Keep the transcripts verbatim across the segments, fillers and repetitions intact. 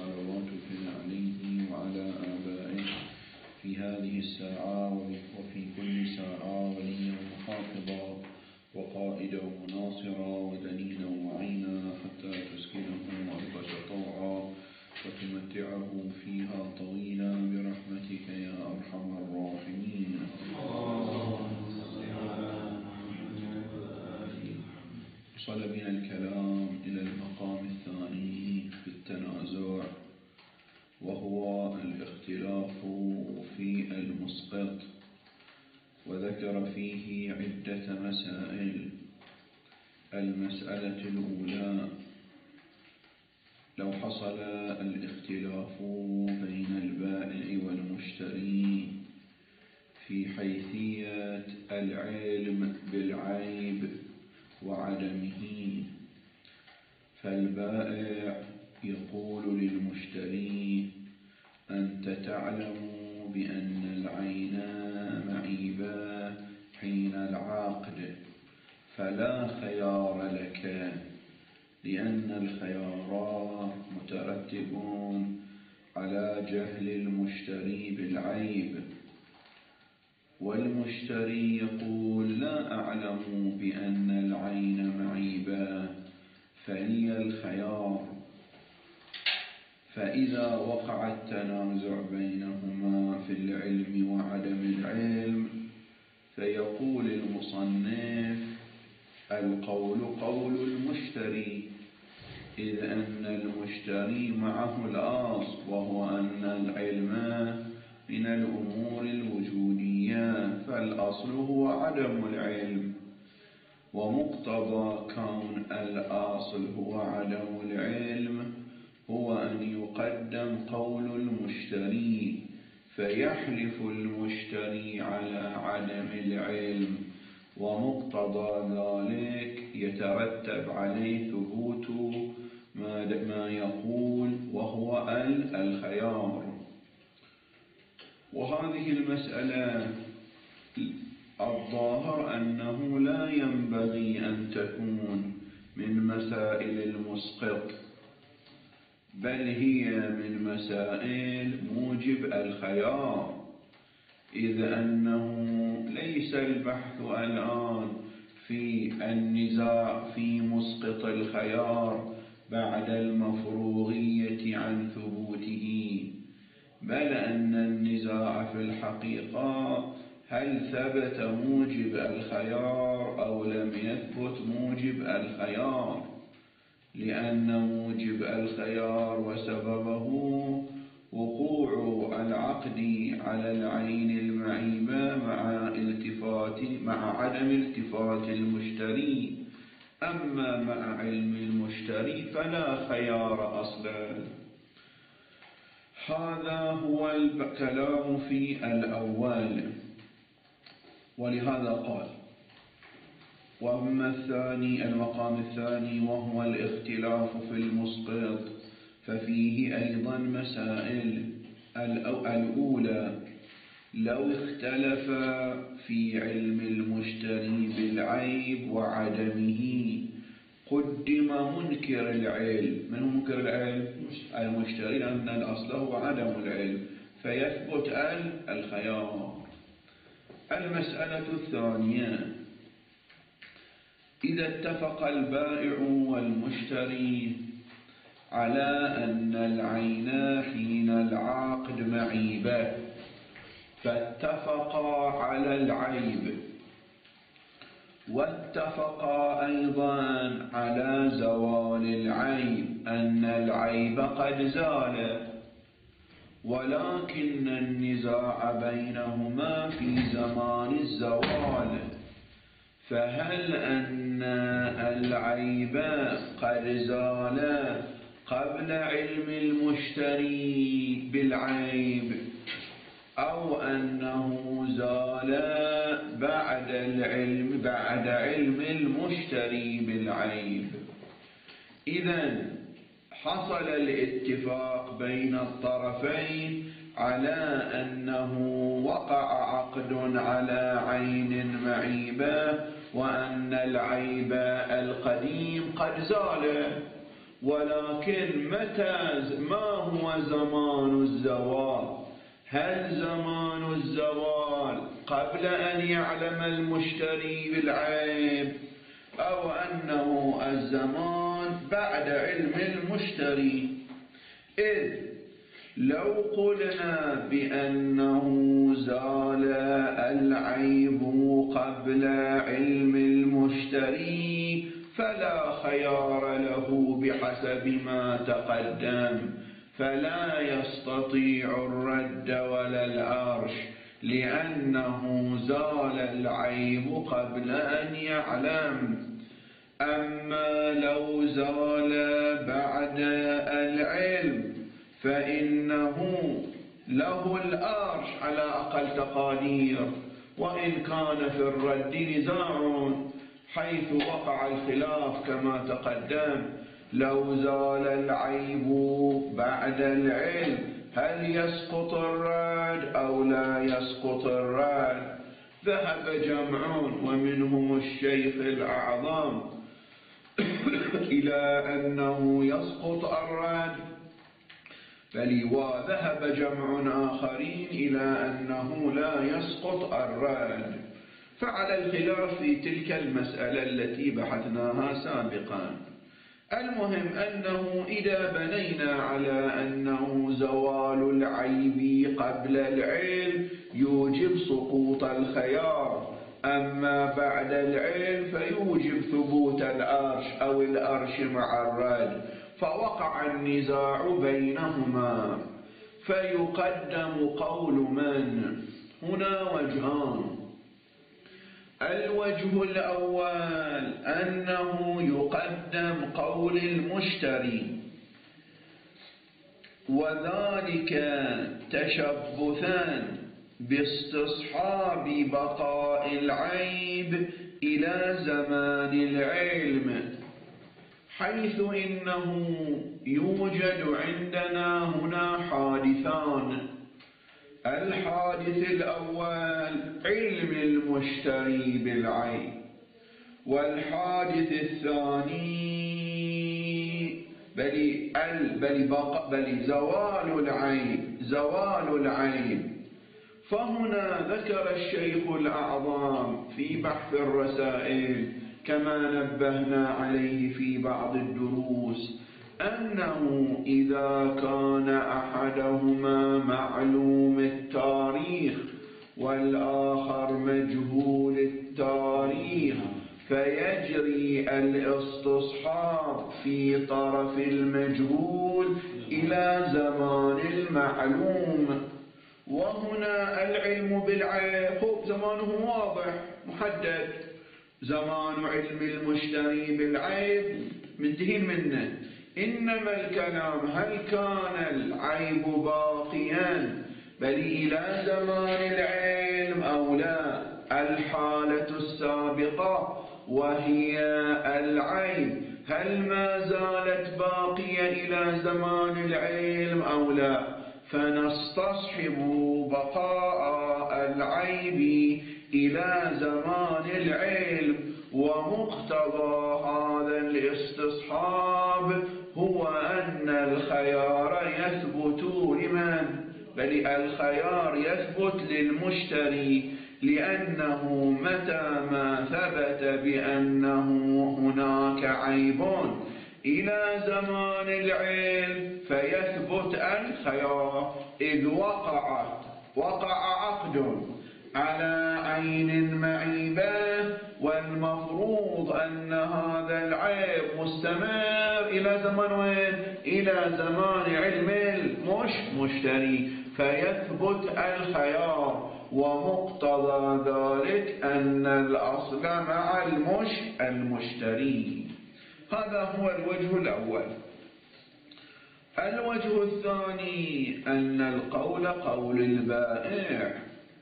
صلواتك عليه وعلى آبائه في هذه الساعة وفي كل ساعة وليا وحافظا وقائدا وناصرا ودليلا وعينا حتى تسكنه أرضك طوعا وتمتعه فيها طويلا برحمتك يا أرحم الراحمين. وصل بنا الكلام إلى المقام الثاني في التنازع، وهو الاختلاف في المسقط، وذكر فيه عدة مسائل. المسألة الأولى: لو حصل الاختلاف بين البائع والمشتري في حيثية العلم بالعيب وعدمه، فالبائع يقول للمشتري: أنت تعلم بأن العين معيبة حين العقد، فلا خيار لك، لأن الخيار مترتب على جهل المشتري بالعيب. والمشتري يقول: لا أعلم بأن العين معيبة، فلي الخيار. فإذا وقع التنازع بينهما في العلم وعدم العلم، فيقول المصنف: القول قول المشتري، إذ أن المشتري معه الأصل، وهو أن العلم من الأمور الوجودية، فالأصل هو عدم العلم، ومقتضى كون الأصل هو عدم العلم هو أن يقدم قول المشتري، فيحلف المشتري على عدم العلم، ومقتضى ذلك يترتب عليه ثبوت ما يقول، وهو الخيار. وهذه المسألة الظاهر أنه لا ينبغي أن تكون من مسائل المسقط، بل هي من مسائل موجب الخيار، إذ أنه ليس البحث الآن في النزاع في مسقط الخيار بعد المفروغية عن ثبوته، بل أن النزاع في الحقيقة هل ثبت موجب الخيار أو لم يثبت موجب الخيار، لأن موجب الخيار وسببه وقوع العقد على العين المعيبة مع التفات مع عدم التفات المشتري، أما مع علم المشتري فلا خيار أصلا. هذا هو الكلام في الأول. ولهذا قال: وأما الثاني، المقام الثاني، وهو الاختلاف في المسقط، ففيه أيضا مسائل. الأولى: لو اختلف في علم المشتري بالعيب وعدمه، قدم منكر العلم. من هو منكر العلم؟ المشتري، لأن الأصل هو عدم العلم، فيثبت الخيار. المسألة الثانية: إذا اتفق البائع والمشتري على أن العين حين العقد معيبة، فاتفقا على العيب، واتفقا أيضا على زوال العيب، أن العيب قد زال، ولكن النزاع بينهما في زمان الزوال، فهل أن العيب قد زال قبل علم المشتري بالعيب، أو أنه زال بعد العلم بعد علم المشتري بالعيب؟ إذن حصل الاتفاق بين الطرفين على أنه وقع عقد على عين معيبة، وأن العيب القديم قد زال، ولكن متى ما هو زمان الزوال؟ هل زمان الزوال قبل أن يعلم المشتري بالعيب، أو أنه الزمان بعد علم المشتري؟ إذ لو قلنا بأنه زال العيب قبل علم المشتري فلا خيار له بحسب ما تقدم، فلا يستطيع الرد ولا العرش، لأنه زال العيب قبل أن يعلم. أما لو زال بعد العلم فإنه له الأرش على أقل تقادير، وإن كان في الرد نزاع حيث وقع الخلاف كما تقدم. لو زال العيب بعد العلم هل يسقط الرد أو لا يسقط الرد؟ ذهب جمع ومنهم الشيخ الأعظم إلى أنه يسقط الرد، بل وذهب جمع آخرين إلى أنه لا يسقط الرد، فعلى الخلاف في تلك المسألة التي بحثناها سابقا. المهم أنه إذا بنينا على أنه زوال العيب قبل العلم يوجب سقوط الخيار، أما بعد العلم فيوجب ثبوت الأرش أو الأرش مع الرد، فوقع النزاع بينهما. فيقدم قول من؟ هنا وجهان. الوجه الأول أنه يقدم قول المشتري، وذلك تشبثا باستصحاب بقاء العيب إلى زمان العلم، حيث إنه يوجد عندنا هنا حادثان. الحادث الأول علم المشتري بالعيب، والحادث الثاني بل, بل, بل زوال العيب زوال العيب. فهنا ذكر الشيخ الأعظم في بحث الرسائل كما نبهنا عليه في بعض الدروس أنه إذا كان أحدهما معلوم التاريخ والآخر مجهول التاريخ فيجري الاستصحاب في طرف المجهول إلى زمان المعلوم. وهنا العلم بالعيب زمانه واضح محدد، زمان علم المشتري بالعيب منتهين منه، إنما الكلام هل كان العيب باقيا بل إلى زمان العلم أو لا؟ الحالة السابقة وهي العيب هل ما زالت باقية إلى زمان العلم أو لا؟ فنستصحب بقاء العيب إلى زمان العلم، ومقتضى هذا الاستصحاب هو أن الخيار يثبت لمن؟ بل الخيار يثبت للمشتري، لأنه متى ما ثبت بأنه هناك عيب إلى زمان العلم فيثبت الخيار. إذ وقع وقع عقد على عين معيبة، والمفروض أن هذا العيب مستمر إلى زمان وين؟ إلى زمان علم المش مشتري، فيثبت الخيار، ومقتضى ذلك أن الأصل مع المش المشتري. هذا هو الوجه الأول. الوجه الثاني أن القول قول البائع،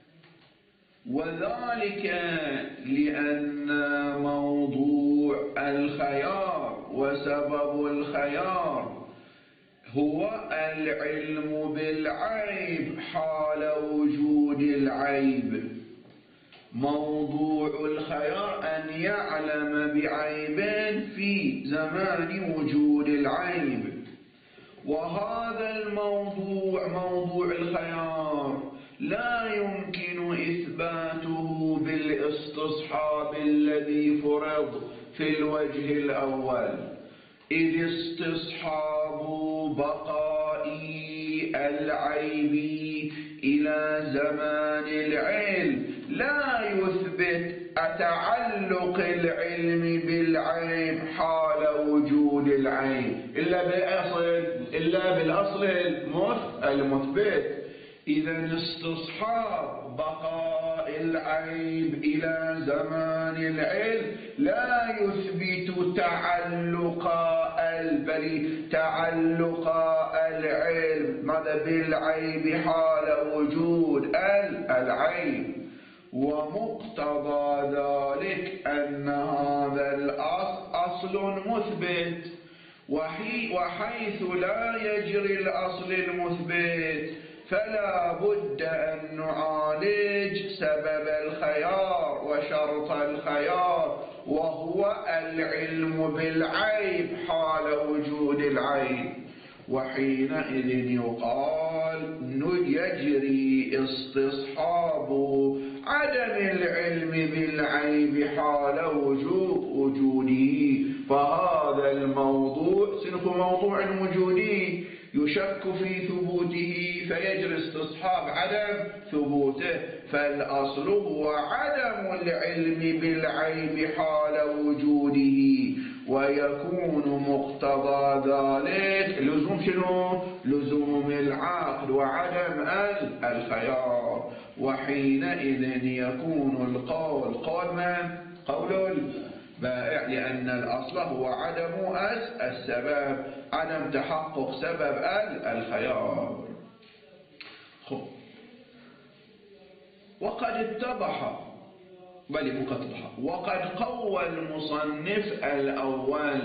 وذلك لأن موضوع الخيار وسبب الخيار هو العلم بالعيب حال وجود العيب، موضوع الخيار أن يعلم بعيب في زمان وجود العيب، وهذا الموضوع موضوع الخيار لا يمكن إثباته بالاستصحاب الذي فرض في الوجه الأول، إذ استصحاب بقاء العيب إلى زمان العلم لا يثبت تعلق العلم بالعيب حال وجود العيب إلا بالأصل إلا بالأصل المثبت. إذا استصحاب بقاء العيب إلى زمان العلم لا يثبت تعلق بل تعلق العلم ماذا بالعيب حال وجود العيب، ومقتضى ذلك أن هذا الأصل أصل مثبت، وحيث لا يجري الأصل المثبت فلا بد أن نعالج سبب الخيار وشرط الخيار، وهو العلم بالعيب حال وجود العيب. وحينئذ يقال يجري استصحاب عدم العلم بالعيب حال وجوده، فهذا الموضوع سنف موضوع وجودي يشك في ثبوته فيجري استصحاب عدم ثبوته، فالأصل هو عدم العلم بالعيب حال وجوده، ويكون مقتضى ذلك لزوم شنو؟ لزوم العقد وعدم الخيار. وحينئذ يكون القول قول من؟ قول البائع، لأن الأصل هو عدم السبب، عدم تحقق سبب الخيار. خب. وقد اتضح بل مقتضح وقد قوى المصنف الأول،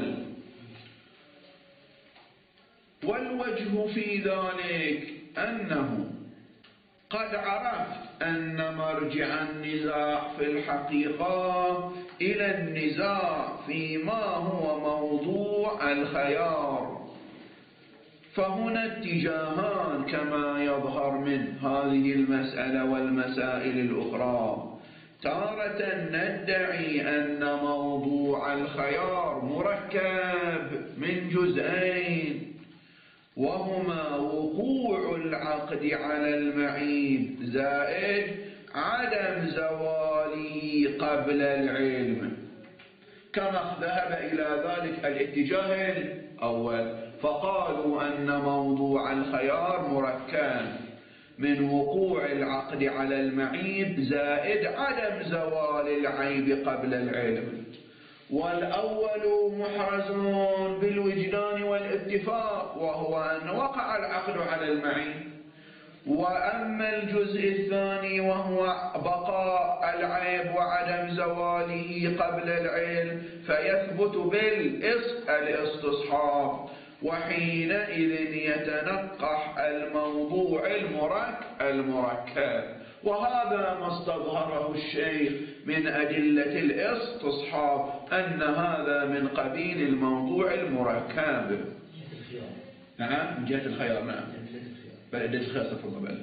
والوجه في ذلك أنه قد عرفت أن مرجع النزاع في الحقيقة إلى النزاع فيما هو موضوع الخيار، فهنا اتجاهان كما يظهر من هذه المسألة والمسائل الأخرى. تارة ندعي أن موضوع الخيار مركب من جزئين، وهما وقوع العقد على المعيب زائد عدم زواله قبل العلم، كما ذهب إلى ذلك الاتجاه الأول، فقالوا أن موضوع الخيار مركب من وقوع العقد على المعيب زائد عدم زوال العيب قبل العلم، والأول محرز بالوجدان والاتفاق، وهو أن وقع العقد على المعيب. وأما الجزء الثاني وهو بقاء العيب وعدم زواله قبل العلم فيثبت بالاستصحاب، وحينئذ يتنقح الموضوع المركب، وهذا ما استظهره الشيخ من أدلة الاستصحاب أن هذا من قبيل الموضوع المركب. نعم من جهة الخيار، نعم بل الخيار تفضل بل.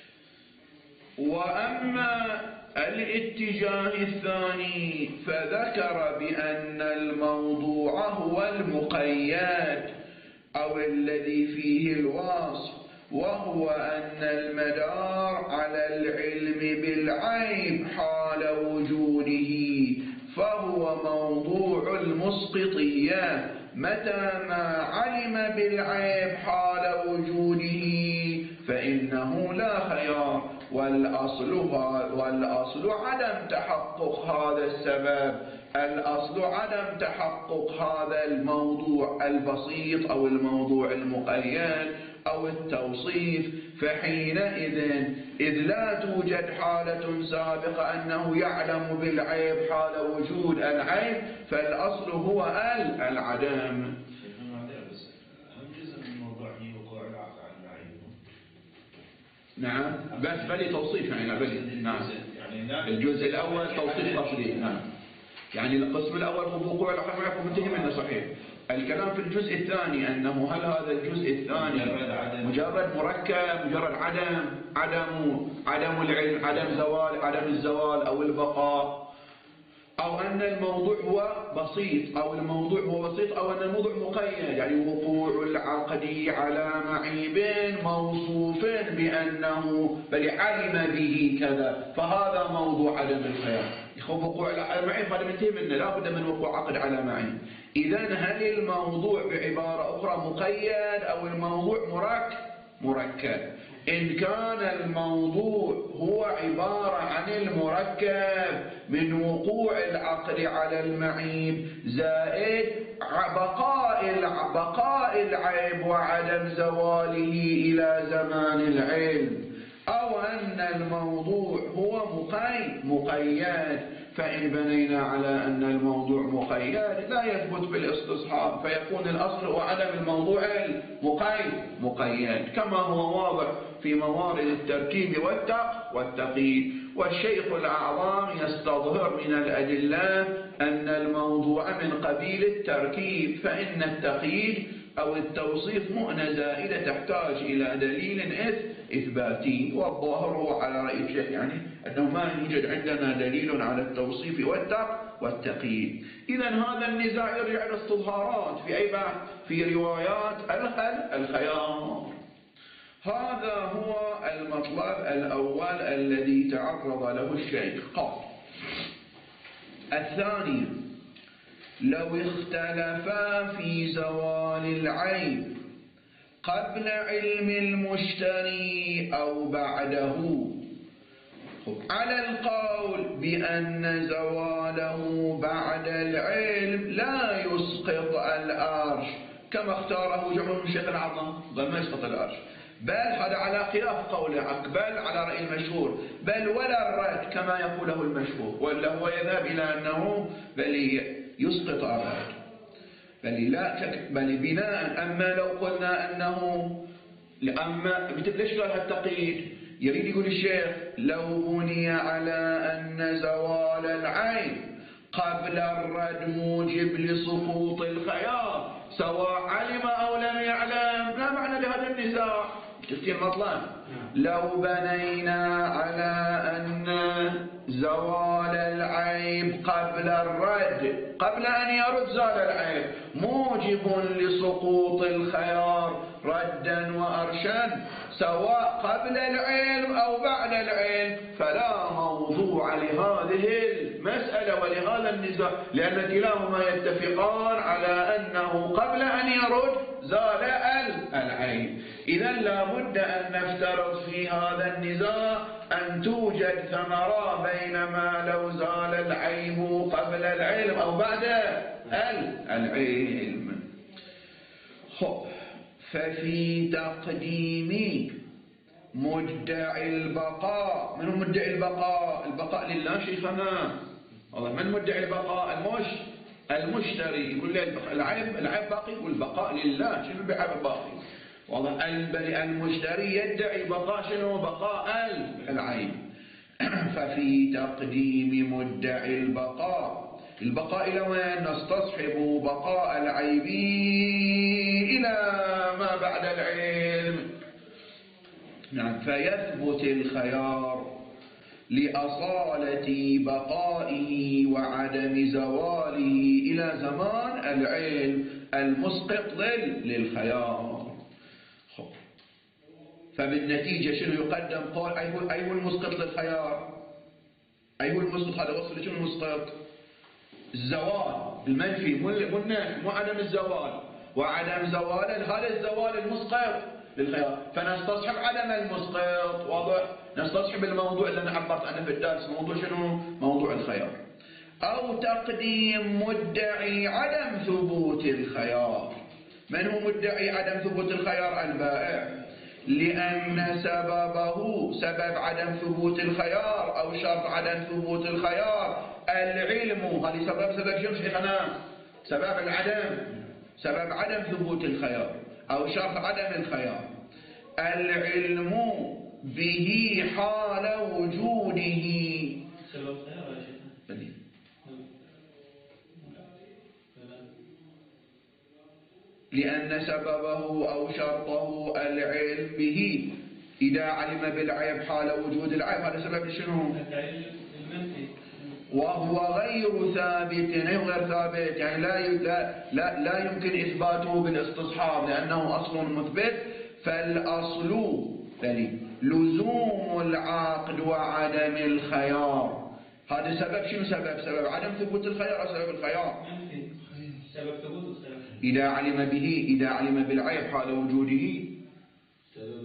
وأما الاتجاه الثاني فذكر بأن الموضوع هو المقيد أو الذي فيه الوصف، وهو أن المدار على العلم بالعيب حال وجوده، فهو موضوع المسقطية متى ما علم بالعيب حال وجوده فإنه لا خيار، والأصل, والأصل عدم تحقق هذا السبب، الأصل عدم تحقق هذا الموضوع البسيط أو الموضوع المقيد أو التوصيف. فحينئذ إذ لا توجد حالة سابقة أنه يعلم بالعيب حال وجود العيب، فالأصل هو العدم. نعم بس بلي توصيف يعني بلي. نعم يعني الجزء الأول توصيف قصدي. نعم. يعني القسم الأول هو وقوع العقد معكم منتهي منه صحيح. الكلام في الجزء الثاني أنه هل هذا الجزء الثاني مجرد مركب، مجرد عدم عدم عدم العلم، عدم زوال عدم الزوال أو البقاء، أو أن الموضوع هو بسيط أو الموضوع هو بسيط أو أن الموضوع مقيد، يعني وقوع العقد على معيب موصوف بأنه بل علم به كذا، فهذا موضوع عدم الخيار. يخوف وقوع على معيب هذا منتهي منه، لا بد من وقوع عقد على معيب. إذا هل الموضوع بعبارة أخرى مقيد أو الموضوع مركب؟ مركب. إن كان الموضوع هو عبارة عن المركب من وقوع العقد على المعيب زائد بقاء بقاء العيب وعدم زواله إلى زمان العلم، أو أن الموضوع هو مقيد مقيد، فإن بنينا على أن الموضوع مقيد لا يثبت بالاستصحاب، فيكون الأصل وعدم الموضوع المقيد مقيد، كما هو واضح في موارد التركيب والتقييد. والشيخ الأعظم يستظهر من الأدلة أن الموضوع من قبيل التركيب، فإن التقييد أو التوصيف مؤنة زائدة تحتاج إلى دليل إثباتي، والظاهر هو على رأي الشيخ يعني أنه ما يوجد عندنا دليل على التوصيف والتقييد. إذا هذا النزاع يرجع إلى استظهارات في أي بحث في روايات الخيار. هذا هو المطلب الأول الذي تعرض له الشيخ. قال الثاني: لو اختلفا في زوال العيب قبل علم المشتري أو بعده، على القول بأن زواله بعد العلم لا يسقط الأرش كما اختاره جمهور من الشيخ الأعظم، بل ما يسقط الأرش، بل هذا على خلاف قوله، بل على رأي المشهور، بل ولا الرد كما يقوله المشهور، ولا هو يذهب إلى أنه بل يسقط الرد، بل لا بل بناء. أما لو قلنا أنه أما ليش قال التقييد؟ يريد يقول الشيخ لو بني على أن زوال العين قبل الرد موجب لسقوط الخيار سواء علم أو لم يعلم، لا معنى لهذا النزاع. شفتي المطلب؟ لو بنينا على أن زوال العيب قبل الرد، قبل أن يرد زال العيب، موجب لسقوط الخيار ردا وأرشا سواء قبل العلم أو بعد العلم، فلا موضوع لهذه المسألة ولهذا النزاع، لأن كلاهما يتفقان على أنه قبل أن يرد زال العيب. إذا لا بد أن نفترض في هذا النزاع أن توجد ثمرة بينما لو زال العيب قبل العلم أو بعد العلم. ففي تقديم مدعي البقاء، من هو مدعي البقاء؟ البقاء لله شيخنا، والله من مدعي البقاء؟ المش المشتري يقول لي العيب العيب باقي والبقاء لله، شنو بعيب باقي؟ والله المشتري يدعي بقاء شنو؟ بقاء العيب. ففي تقديم مدعي البقاء، البقاء إلى وين؟ نستصحب بقاء العيب إلى ما بعد العلم. نعم. فيثبت الخيار لأصالة بقائه وعدم زواله إلى زمان العلم المسقط للخيار. فبالنتيجة شنو يقدم؟ قال أي هو أي هو المسقط للخيار؟ أي هو المسقط؟ هذا وصل شنو المسقط؟ الزوال المنفي مو النافي، مو عدم الزوال، وعدم زوال هذا الزوال المسقط للخيار. فنستصحب عدم المسقط، واضح؟ نستصحب الموضوع اللي أنا عبرت عنه في الدرس، موضوع شنو؟ موضوع الخيار. أو تقديم مدعي عدم ثبوت الخيار. من هو مدعي عدم ثبوت الخيار؟ البائع، لأن سببه سبب عدم ثبوت الخيار أو شرط عدم ثبوت الخيار العلم. هذه سبب سبب شو شيخنا؟ سبب العدم، سبب عدم ثبوت الخيار أو شرط عدم الخيار العلم به حال وجوده لأن سببه أو شرطه العلم به. إذا علم بالعيب حال وجود العيب، هذا سبب شنو؟ وهو غير ثابت، غير ثابت يعني لا لا لا يمكن إثباته بالاستصحاب لأنه أصل مثبت. فالأصل لزوم العقد وعدم الخيار. هذا سبب شنو؟ سبب سبب عدم ثبوت الخيار أو سبب الخيار؟ سبب ثبوت الخيار. إذا علم به، إذا علم بالعيب حال وجوده سبب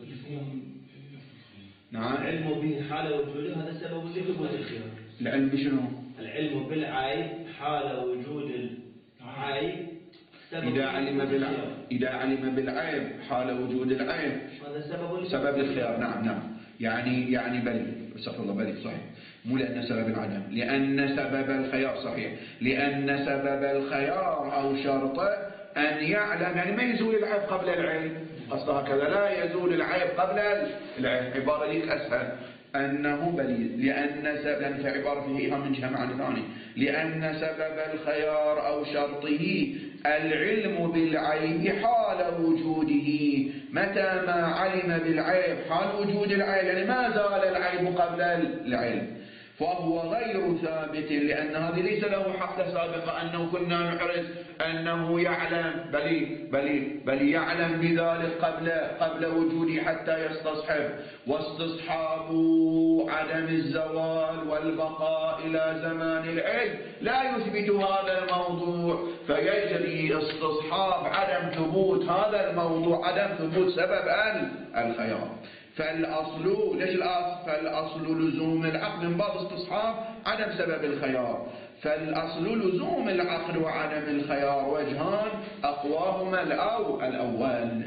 نعم العلم به حال وجوده، هذا سبب ثبوت الخيار. العلم بشنو؟ العلم بالعيب حال وجود العيب. إذا علم بالعيب، إذا علم بالعيب حال وجود العيب هذا سبب سبب الخيار. نعم نعم يعني يعني بل استغفر الله بل صحيح، مو لأن سبب العدم، لأن سبب الخيار صحيح، لأن سبب الخيار أو شرطه أن يعلم، يعني ما يزول العيب قبل العلم، أصلا هكذا لا يزول العيب قبل العلم. عبارة ليك أسهل أنه بليد، لأن سبب، لأن في عبارة فيها من جهة معنى ثاني، لأن سبب الخيار أو شرطه العلم بالعيب حال وجوده. متى ما علم بالعيب حال وجود العيب يعني ما زال العيب قبل العلم، فهو غير ثابت، لأن هذه ليس له حق سابقة أنه كنا نحرز أنه يعلم، بل بل بل يعلم بذلك قبل قبل وجوده حتى يستصحب. واستصحاب عدم الزوال والبقاء إلى زمان العلم لا يثبت هذا الموضوع، فيجري استصحاب عدم ثبوت هذا الموضوع، عدم ثبوت سبب الخيار. فالأصل ليش الأصل؟ فالأصل لزوم العقد من باب استصحاب عدم سبب الخيار. فالأصل لزوم العقد وعدم الخيار وجهان أقواهما الأو الأول.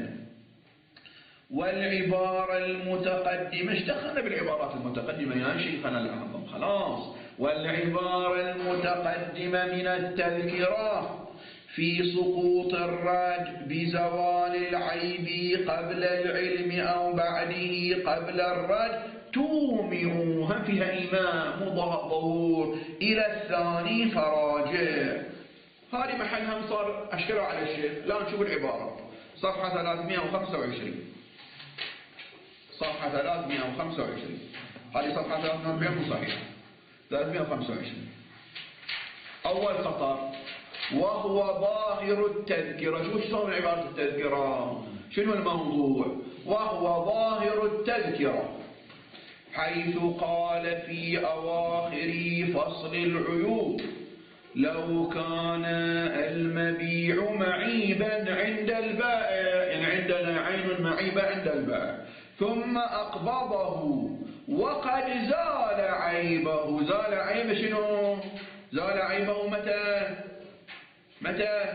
والعبارة المتقدمة، اشتغلنا بالعبارات المتقدمة يا شيخنا الأعظم خلاص. والعبارة المتقدمة من التذكرة في سقوط الرد بزوال العيب قبل العلم أو بعده قبل الرد تومئوها فيها إيمان ظهور إلى الثاني فراجع. هذه محلها صار أشكله على الشيخ. لا نشوف العبارة صفحة ثلاثمئة وخمسة وعشرين، صفحة ثلاثمئة وخمسة وعشرين، هذه صفحة ثلاثمئة وأربعين صحيح، ثلاثمئة وخمسة وعشرين. أول خطأ وهو ظاهر التذكرة. شو شلون عبارة التذكرة؟ شنو الموضوع؟ وهو ظاهر التذكرة حيث قال في أواخر فصل العيوب لو كان المبيع معيبا عند البائع، يعني عندنا عين معيبة عند البائع، ثم أقبضه وقد زال عيبه. زال عيبه شنو؟ زال عيبه متى؟ متى؟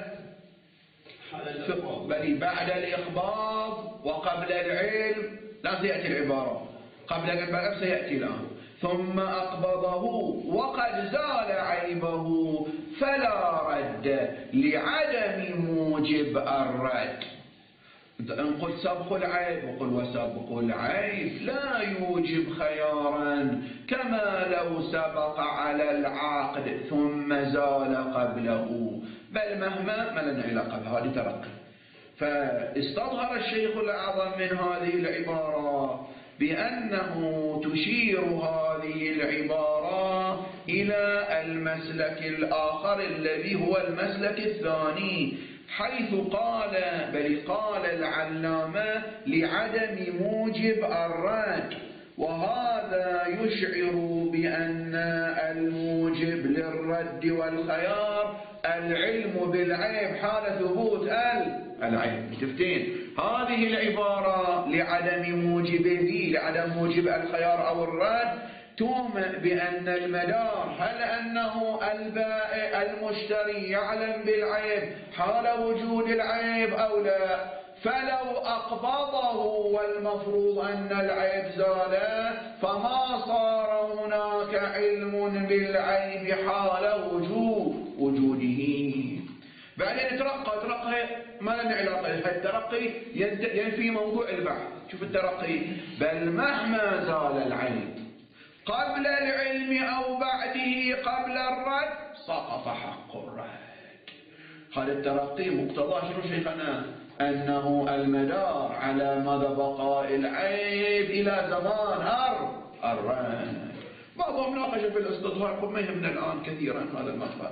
بل بعد الإقباض وقبل العلم. لا سيأتي العبارة قبل العلم سيأتي الآن. ثم أقبضه وقد زال عيبه فلا رد لعدم موجب الرد. إن قلت سبق العيب وقل وسبق العيب لا يوجب خيارا كما لو سبق على العقد ثم زال قبله، بل مهما ما لنا علاقة بهذه ترقي. فاستظهر الشيخ الأعظم من هذه العبارة بأنه تشير هذه العبارة إلى المسلك الآخر الذي هو المسلك الثاني، حيث قال بل قال العلامة لعدم موجب الرد، وهذا يشعر بأن الموجب للرد والخيار العلم بالعيب حال ثبوت العيب. تفتين هذه العبارة لعدم موجبه، لعدم موجب الخيار أو الرد، تومئ بأن المدار هل أنه البائع المشتري يعلم بالعيب حال وجود العيب أو لا. فلو أقبضه والمفروض أن العيب زال فما صار هناك علم بالعيب حال وجود وجوده. بعدين ترقى ترقى ما لنا علاقة. الترقي ينفي موضوع البحث. شوف الترقي بل مهما زال العيب قبل العلم أو بعده قبل الرد سقط حق الرد. هذا الترقي مقتضاه شنو شيخنا؟ أنه المدار على مدى بقاء العيب إلى زمان أر الريب. بعضهم مناقشة في الاستظهار، ما يهمنا الآن كثيرا هذا المقال.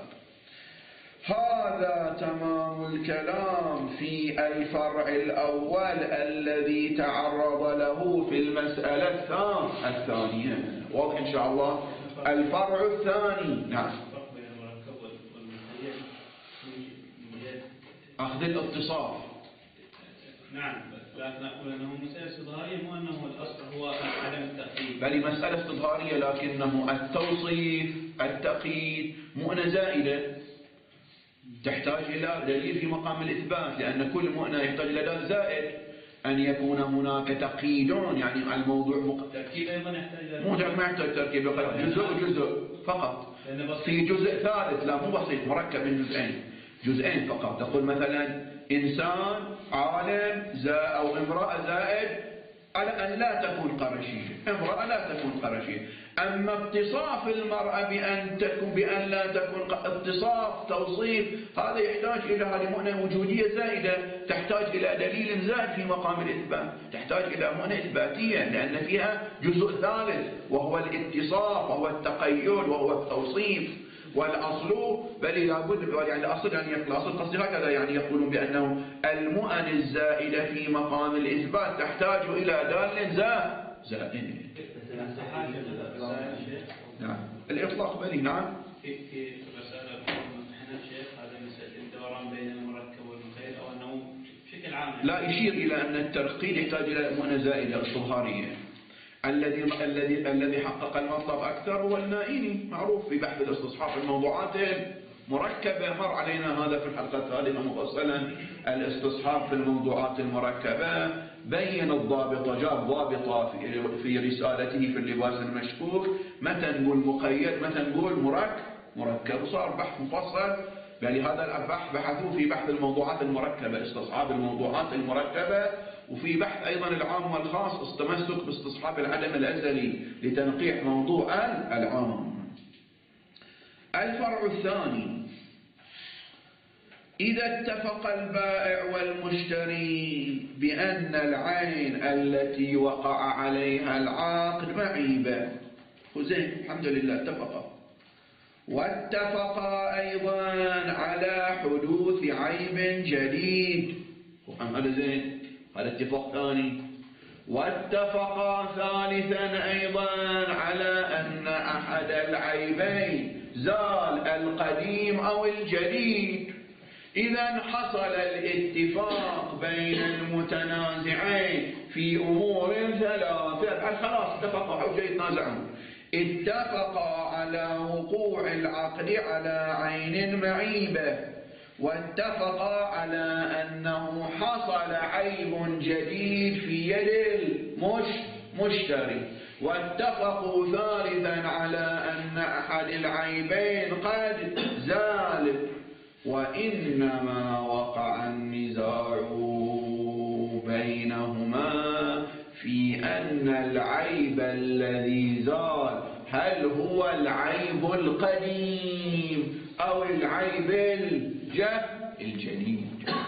هذا تمام الكلام في الفرع الأول الذي تعرض له في المسألة الثانية. واضح إن شاء الله. الفرع الثاني، نعم، أخذ الاتصاف. نعم، لكن نقول أنه مسألة استظهارية، مو أنه الأصل هو عدم التأكيد. بل مسألة استظهارية، لكنه التوصيف التقييد مؤنة زائدة تحتاج إلى دليل في مقام الإثبات، لأن كل مؤنة يحتاج إلى دليل زائد. أن يكون هناك تقييد، يعني الموضوع مق... تركيب أيضا يحتاج، مو ما يحتاج تركيب، جزء وجزء فقط. في جزء ثالث، لا مو بسيط، مركب من جزئين، جزئين فقط. تقول مثلا إنسان عالم زائد أو امرأة زائد على أن لا تكون قرشية، امرأة لا تكون قرشية. أما اتصاف المرأة بأن تكون بأن لا تكون اتصاف توصيف، هذا يحتاج إلى هذه مؤنة وجودية زائدة، تحتاج إلى دليل زائد في مقام الإثبات، تحتاج إلى مؤنة إثباتية، لأن فيها جزء ثالث وهو الاتصاف وهو التقيد وهو التوصيف. والأصل بل لابد، يعني الأصل يعني الأصل قصدي هكذا، يعني يقولون بأنه المؤن الزائدة في مقام الإثبات تحتاج إلى دال زائد. نعم، الإطلاق بلي. نعم، في في رسالة امتحانات شيخ هذا مسألة الدوران بين المركب والمخيل، أو أنه بشكل عام لا يشير إلى أن الترقيد يحتاج إلى مؤنة زائدة استظهارية. الذي الذي الذي حقق المطلب أكثر هو النائيني، معروف في بحث الاستصحاب في الموضوعات المركبة، مر علينا هذا في الحلقة الثالثة مفصلا. الاستصحاب في الموضوعات المركبة بين الضابطة، جاب ضابطة في, في رسالته في اللباس المشكوك، متى نقول مقيد متى نقول مركب مركب وصار بحث مفصل. فلهذا البحث بحثوا في بحث الموضوعات المركبة، استصحاب الموضوعات المركبة، وفي بحث أيضا العام والخاص، التمسك باستصحاب العدم الأزلي لتنقيح موضوع العام. الفرع الثاني: إذا اتفق البائع والمشتري بأن العين التي وقع عليها العقد معيبة، وزين الحمد لله اتفقا، واتفقا أيضا على حدوث عيب جديد، هذا زين، هذا اتفاق ثاني. واتفقا ثالثا أيضا على أن أحد العيبين زال القديم أو الجديد. إذا حصل الاتفاق بين المتنازعين في أمور ثلاثة، خلاص اتفقوا حجة يتنازعون، اتفقا على وقوع العقد على عين معيبة، واتفقا على أنه حصل عيب جديد في يد المشتري، واتفقوا ثالثا على أن أحد العيبين قد زال، وإنما وقع النزاع بينهما في أن العيب الذي زال هل هو العيب القديم أو العيب الجديد.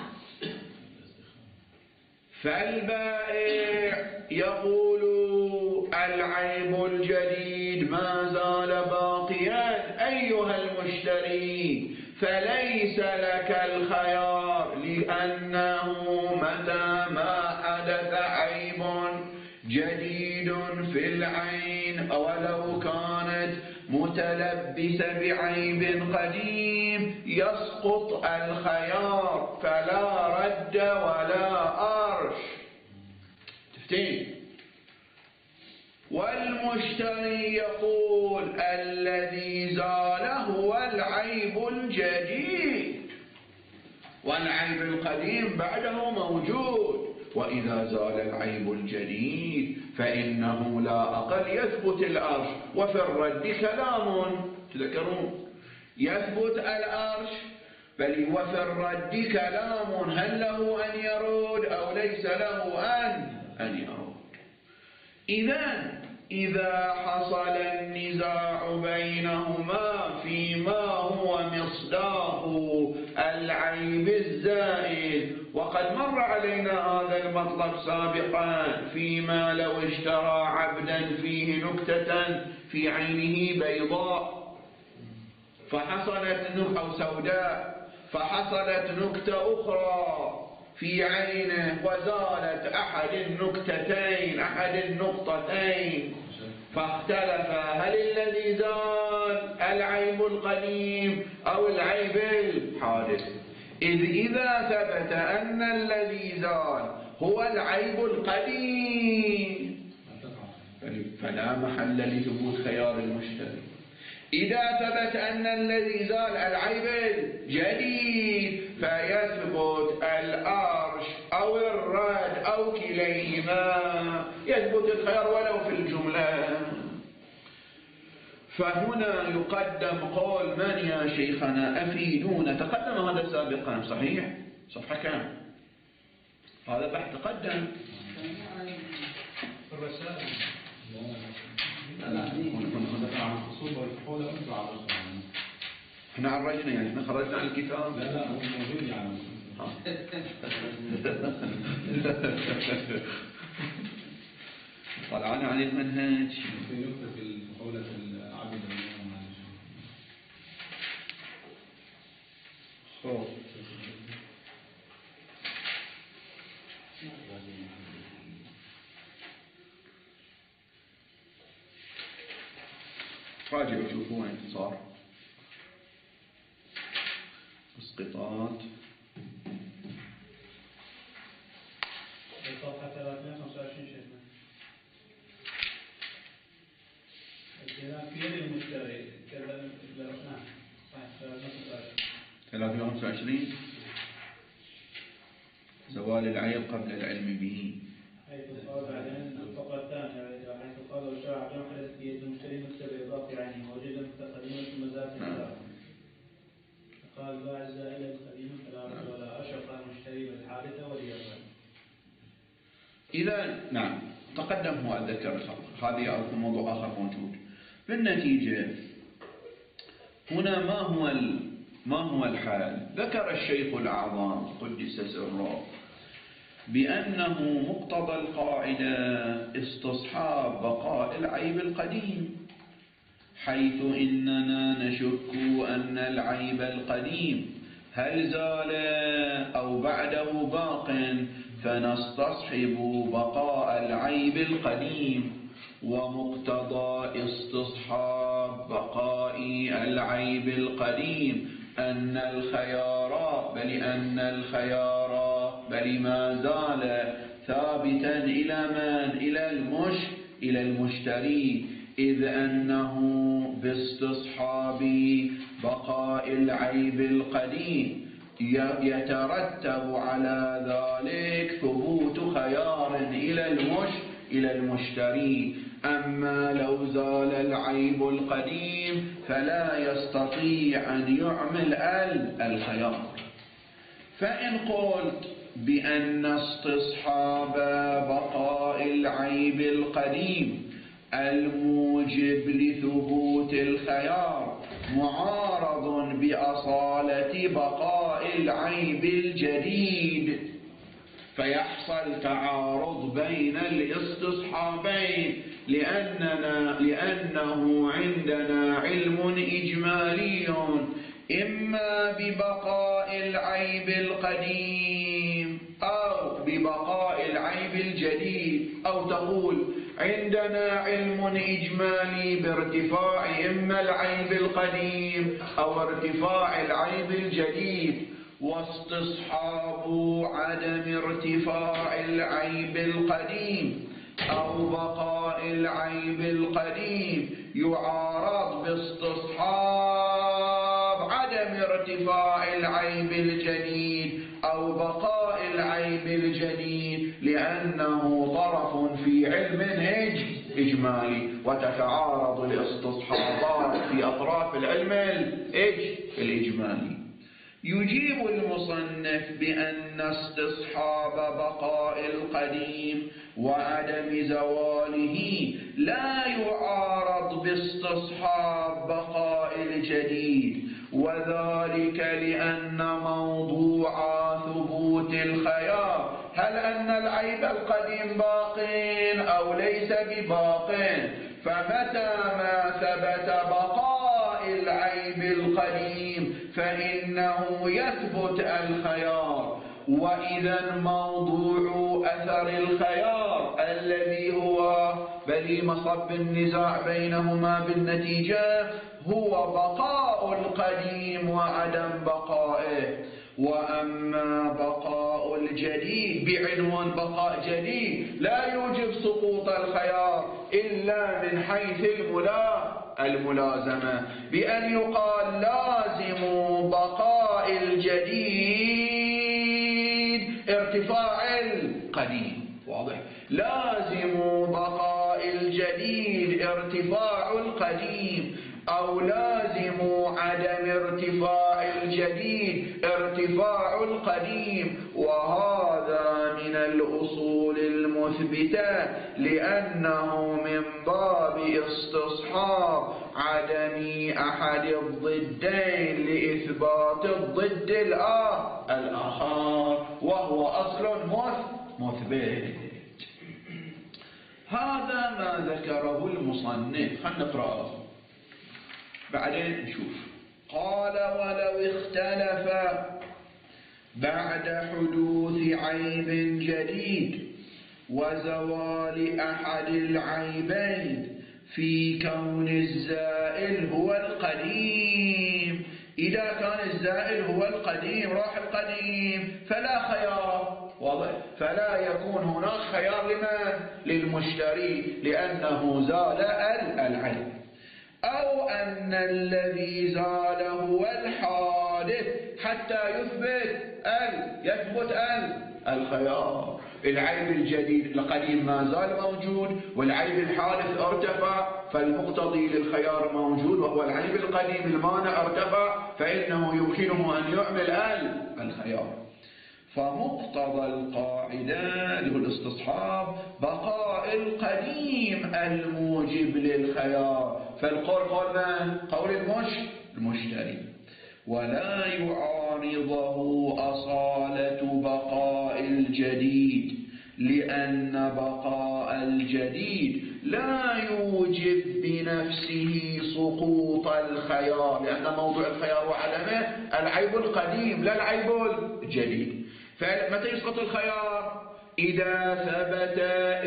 فالبائع يقول العيب الجديد ما زال باقيا أيها المشتري، فليس لك الخيار، لأنه متى ما حدث عيب جديد في العين ولو كانت متلبسة بعيب قديم يسقط الخيار، فلا رد ولا أرش. تفتين. والمشتري يقول الذي زال هو العيب الجديد، والعيب القديم بعده موجود. وإذا زال العيب الجديد فإنه لا أقل يثبت الأرش، وفي الرد كلام، تذكرون يثبت الأرش، بل وفي الرد كلام، هل له أن يرد أو ليس له أن أن يرد. إذن إذا حصل النزاع بينهما فيما هو مصداق العيب الزائد وقد مر علينا هذا المطلب سابقا فيما لو اشترى عبدا فيه نكتة في عينه بيضاء فحصلت نكتة أو سوداء فحصلت نكتة أخرى في عينه وزالت أحد النكتتين أحد النقطتين فاختلف هل الذي زال العيب القديم أو العيب الحادث. إذ إذا ثبت أن الذي زال هو العيب القديم فلا محل لثبوت خيار المشتري. إذا ثبت أن الذي زال العيب الجديد فيثبت الأرش أو الرد أو كليهما، يثبت الخيار ولو في الجملة. فهنا يقدم قول من يا شيخنا أفيدونا، تقدم هذا سابقا صحيح؟ صفحة كام؟ هذا بحث تقدم الرسائل. احنا عرجنا يعني احنا خرجنا عن الكتاب. لا لا هو موجود يعني. طلعنا عن المنهج. في نقطة في محاولة العبد خب راجعوا شوفوا وين صار اسقطات الصفحة ثلاثمائة وخمسة وعشرين شيخنا. الكلام في يد المشتري كذا درسناه صحيح ثلاثمائة وخمسة وعشرين زوال العيب قبل العلم به. حيث قال بعدين الفقرة الثانية حيث قال وشرع عبد حدث في يد المشتري مكتب إضافي عنه وجد متقدمة ثم زاد الزائد. قال باع الزائد القديم فلا رد ولا أشرف المشتري بالحادثة واليابان. إذا نعم تقدم هو أذكر هذه أو موضوع آخر موجود. بالنتيجة هنا ما هو ما هو الحال؟ ذكر الشيخ الأعظم قدس سره بأنه مقتضى القاعدة استصحاب بقاء العيب القديم، حيث إننا نشك أن العيب القديم هل زال أو بعده باق، فنستصحب بقاء العيب القديم. ومقتضى استصحاب بقاء العيب القديم أن الخيار بل أن الخيار بل ما زال ثابتا إلى من؟ إلى المش إلى المشتري، إذ أنه باستصحاب بقاء العيب القديم يترتب على ذلك ثبوت خيار إلى المش إلى المشتري. أما لو زال العيب القديم فلا يستطيع أن يعمل الخيار. فإن قلت بأن استصحاب بقاء العيب القديم الموجب لثبوت الخيار معارض بأصالة بقاء العيب الجديد، فيحصل تعارض بين الاستصحابين، لأننا لأنه عندنا علم إجمالي إما ببقاء العيب القديم أو ببقاء العيب الجديد، أو تقول عندنا علم إجمالي بارتفاع إما العيب القديم أو ارتفاع العيب الجديد، واستصحاب عدم ارتفاع العيب القديم أو بقاء العيب القديم يعارض باستصحاب عدم ارتفاع العيب الجديد أو بقاء العيب الجديد، لأنه طرف في علم إجمالي، وتتعارض الاستصحابات في أطراف العلم الإجمالي. يجيب المصنف بأن استصحاب بقاء القديم وعدم زواله لا يعارض باستصحاب بقاء الجديد، وذلك لأن موضوع ثبوت ثبوت الخيار. هل أن العيب القديم باق أو ليس بباق؟ فمتى ما ثبت بقاء العيب القديم فإنه يثبت الخيار. وإذا موضوع أثر الخيار الذي هو بلي مصب النزاع بينهما بالنتيجة هو بقاء القديم وعدم بقائه. وأما بقاء الجديد بعنوان بقاء جديد لا يوجب سقوط الخيار إلا من حيث الملا الملازمة، بأن يقال لازم بقاء الجديد ارتفاع القديم. واضح؟ لازم بقاء الجديد ارتفاع القديم، أو لازم عدم ارتفاع الجديد ارتفاع القديم. وهذا من الأصول المثبتة لأنه من باب استصحاب عدم أحد الضدين لإثبات الضد الآخر، وهو أصل مثبت. هذا ما ذكره المصنف. خلنا نقرأه بعدين نشوف. قال: ولو اختلف بعد حدوث عيب جديد وزوال أحد العيبين في كون الزائل هو القديم. إذا كان الزائل هو القديم راح القديم فلا خيار. واضح؟ فلا يكون هناك خيار لمن؟ للمشتري، لأنه زال العيب. أو أن الذي زال هو الحادث حتى يثبت ال يثبت ال الخيار. العيب الجديد القديم ما زال موجود، والعيب الحادث ارتفع، فالمقتضي للخيار موجود وهو العيب القديم المانع ارتفع، فإنه يمكنه أن يعمل ال الخيار. فمقتضى القاعدة اللي هو الاستصحاب بقاء القديم الموجب للخيار. فالقول قول من؟ قول المش المشتري. ولا يعارضه أصالة بقاء الجديد، لأن بقاء الجديد لا يوجب بنفسه سقوط الخيار، لأن موضوع الخيار وعدمه العيب القديم لا العيب الجديد. فمتى يسقط الخيار؟ إذا ثبت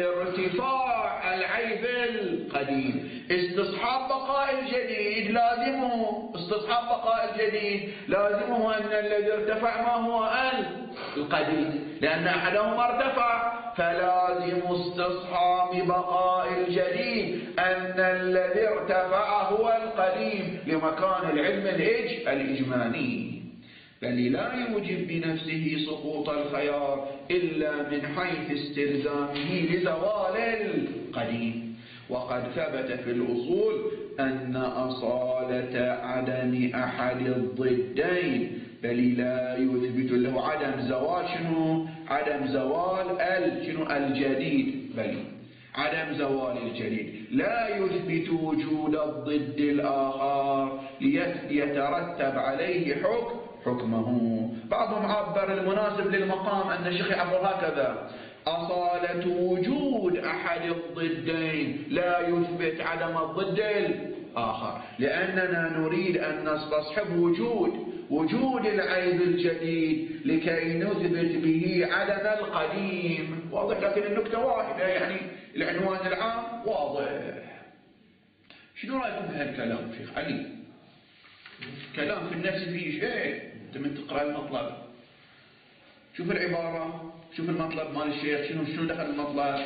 ارتفاع العيب القديم. استصحاب بقاء الجديد لازمه استصحاب بقاء الجديد لازمه أن الذي ارتفع ما هو القديم، لأن أحدهما ارتفع، فلازم استصحاب بقاء الجديد أن الذي ارتفع هو القديم لمكان العلم الإج الإجمالي. بل لا يوجب بنفسه سقوط الخيار إلا من حيث استلزامه لزوال القديم. وقد ثبت في الأصول أن أصالة عدم أحد الضدين بل لا يثبت له عدم زوال شنو؟ عدم زوال ال شنو الجديد، بل عدم زوال الجديد لا يثبت وجود الضد الآخر ليترتب عليه حكم حكمه. بعضهم عبر المناسب للمقام أن الشيخ يعبر هكذا: أصالة وجود أحد الضدين لا يثبت عدم الضد الآخر، لأننا نريد أن نستصحب وجود وجود العيب الجديد لكي نثبت به عدم القديم. واضح؟ لكن النكتة واحدة، يعني العنوان العام واضح. شنو رأيكم في هالكلام شيخ علي؟ كلام في النفس فيه شيء. انت من تقرأ المطلب شوف العبارة، شوف المطلب مال الشيخ، شنو شنو دخل المطلب.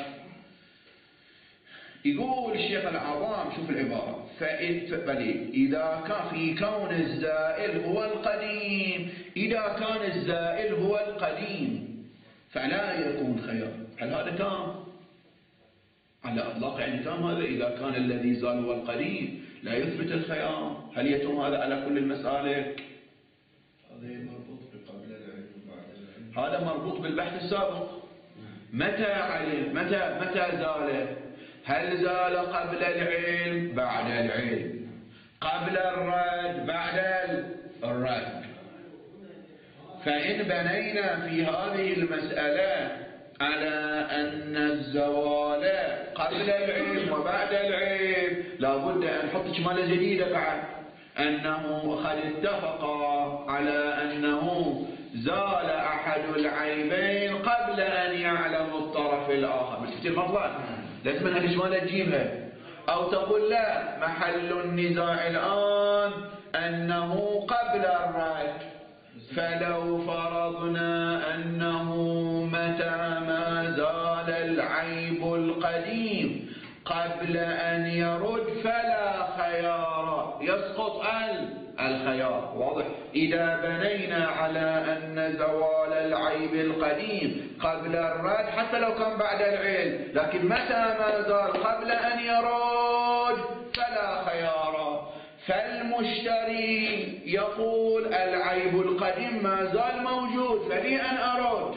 يقول الشيخ العظام، شوف العبارة: فبلي إذا كان في كون الزائل هو القديم، إذا كان الزائل هو القديم فلا يكون خيار. هل هذا تام؟ على أطلاق يعني تام هذا. إذا كان الذي زال هو القديم لا يثبت الخيار، هل يتم هذا على كل المسالك؟ هذا مربوط بقبل العلم وبعد العلم. هذا مربوط بالبحث السابق. متى علم؟ متى متى زال؟ هل زال قبل العلم؟ بعد العلم؟ قبل الرد؟ بعد الرد؟ فإن بنينا في هذه المسألة على أن الزوال قبل العلم وبعد العلم لابد أن نحط إجمالة جديدة بعد أنه قد اتفق على أنه زال أحد العيبين قبل أن يعلم الطرف الآخر. مش المطلب لازم أن الإجمالة تجيبها، أو تقول لا، محل النزاع الآن أنه قبل الرد، فلو فرضنا أنه متى ما زال العيب القديم قبل أن يرد فلا خيار، يسقط الخيار. واضح؟ إذا بنينا على أن زوال العيب القديم قبل الرد حتى لو كان بعد العلم، لكن متى ما زال قبل أن يرد فلا خيار. فالمشتري يقول العيب القديم ما زال موجود فلي أن أرد،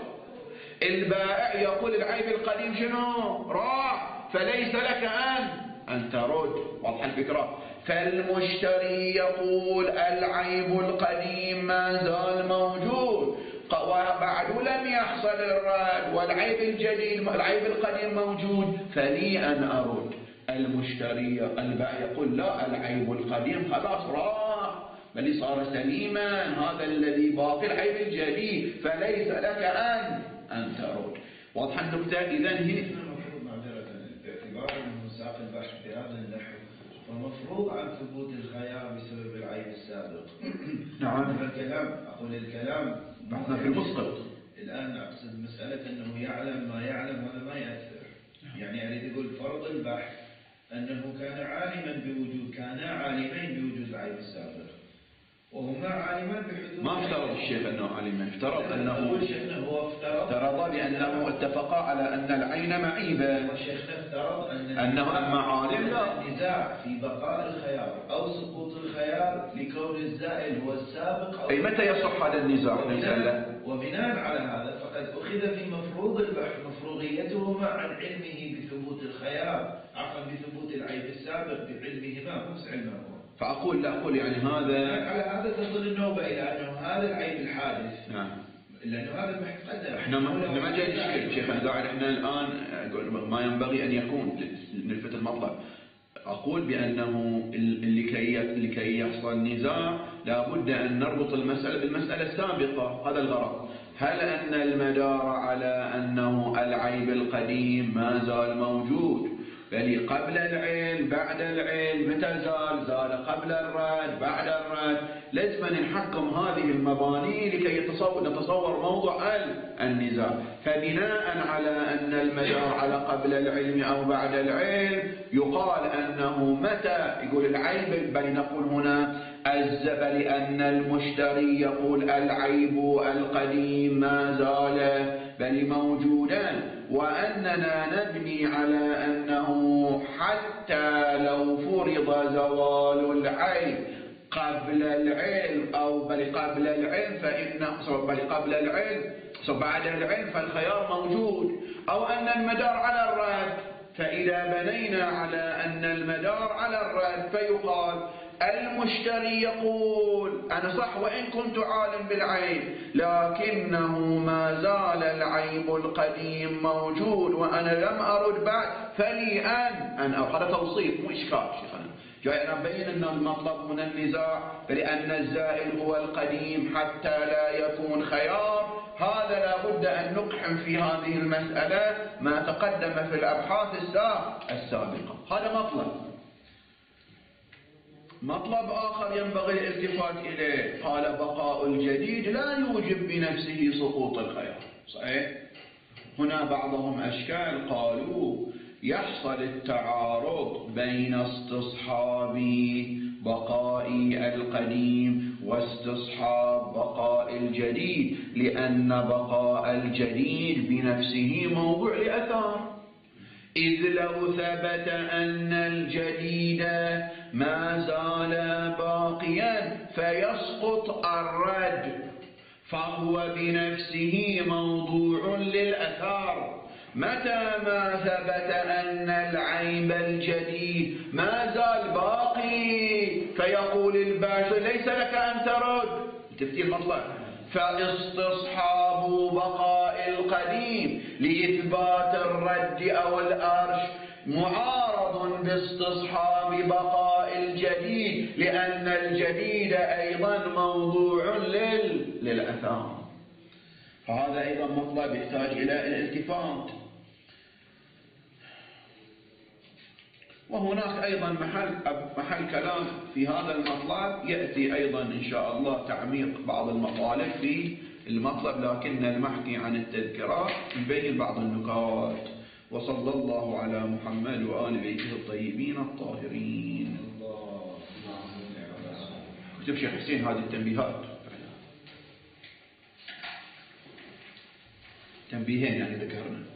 البائع يقول العيب القديم شنو؟ راح، فليس لك أن أن ترد. واضح الفكرة؟ فالمشتري يقول العيب القديم ما زال موجود وبعد لم يحصل الرد، والعيب الجديد العيب القديم موجود فلي أن أرد. المشتري البائع يقول لا، العيب القديم خلاص راح بل صار سليما، هذا الذي باقي العيب الجديد فليس لك أن أن ترد. واضح النكتة؟ إذن هي المفروض معذرة باعتبار أنه ساق البحث بهذا النحو فمفروض عن ثبوت الخيار بسبب العيب السابق. نعم. الكلام أقول الكلام بحثنا في المسقط. الآن أقصد مسألة أنه يعلم ما يعلم هذا ما يأثر. يعني أريد أقول فرض البحث أنه كان عالما بوجود كانا عالمين بوجود العيب السابق وهما عالمان بحدوث. ما افترض الشيخ أنه عالما، افترض أنه شيخنا هو افترض افترض بأنه اتفقا على أن العين معيبة. شيخنا افترض أن أنه أما عالم لا. النزاع في بقاء الخيار أو سقوط الخيار لكون الزائل هو السابق أو أي متى يصح هذا النزاع؟ وبناء على هذا فقد أخذ في مفروض البحث مفروغيتهما عن علمه بثبوت الخيار، عفوا بثبوت العيب السابق بعلمهما مو علمهما. فأقول لا أقول يعني هذا على هذا تظل النوبة إلى أنه هذا العيب الحادث. نعم. لأنه هذا المحق قدر. احنا ما احنا ما جاي نشكل شيخ، انا قاعد احنا الآن ما ينبغي أن يكون نلفت المطلب. أقول بأنه لكي لكي يحصل نزاع لابد أن نربط المسألة بالمسألة السابقة. هذا الغرض. هل أن المدار على أنه العيب القديم ما زال موجود بل قبل العلم بعد العلم متى زال؟ زال قبل الرد بعد الرد. لازم نحكم هذه المباني لكي يتصور نتصور موضوع النزاع. فبناء على أن المدار على قبل العلم أو بعد العلم يقال أنه متى يقول العيب، بل نقول هنا الزبل أن المشتري يقول العيب القديم ما زال بل موجودا، وأننا نبني على أنه حتى لو فرض زوال العيب قبل العلم أو بل قبل العلم فإنه بل قبل العلم بعد العلم فالخيار موجود، أو أن المدار على الرد. فإذا بنينا على أن المدار على الرد فيقال المشتري يقول أنا صح وإن كنت عالم بالعيب لكنه ما زال العيب القديم موجود وأنا لم أرد بعد فلي أن أن هذا توصيف مو إشكال شيخنا. جاي أنا أبين أن المطلب من النزاع لأن الزائل هو القديم حتى لا يكون خيار. هذا لابد أن نقحم في هذه المسألة ما تقدم في الأبحاث السابقة. هذا مطلب. مطلب آخر ينبغي الالتفات إليه، قال بقاء الجديد لا يوجب بنفسه سقوط الخيار. صحيح؟ هنا بعضهم أشكال قالوا يحصل التعارض بين استصحاب بقاء القديم واستصحاب بقاء الجديد، لأن بقاء الجديد بنفسه موضوع لأثار. إذ لو ثبت أن الجديد ما زال باقيا فيسقط الرد فهو بنفسه موضوع للأثار. متى ما ثبت أن العيب الجديد ما زال باقي فيقول الباشا ليس لك أن ترد. تفسير مطلق. فاستصحاب بقاء القديم لإثبات الرد أو الأرش معارض باستصحاب بقاء الجديد، لأن الجديد أيضا موضوع لل... للأثام. فهذا أيضا مطلب يحتاج إلى الالتفات. وهناك أيضا محل, محل كلام في هذا المطلب، يأتي أيضا إن شاء الله تعميق بعض المطالب في المطلب، لكن المحكي عن التذكرة يبين بعض النكات. وصلى الله على محمد وآل بيته الطيبين الطاهرين. كتب شيخ حسين هذه التنبيهات، تنبيهين يعني ذكرنا.